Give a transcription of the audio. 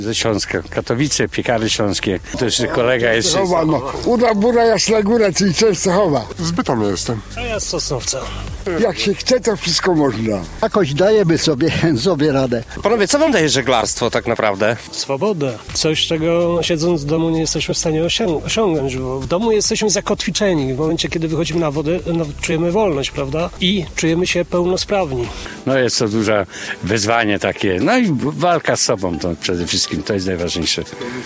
Ze Śląska, Katowice, Piekary Śląskie. To jeszcze kolega jest. Uda Bura, Jasna Góra, czyli Częstochowa. Z Bytomia jestem. A ja z Sosnowca. Jak się chce, to wszystko można. Jakoś dajemy sobie radę. Panowie, co wam daje żeglarstwo tak naprawdę? Swobodę. Coś, czego siedząc w domu nie jesteśmy w stanie osiągnąć, bo w domu jesteśmy zakotwiczeni. W momencie, kiedy wychodzimy na wodę, czujemy wolność, prawda? I czujemy się pełnosprawni. No jest to duże wyzwanie takie. No i walka z sobą to przede wszystkim, to jest najważniejsze.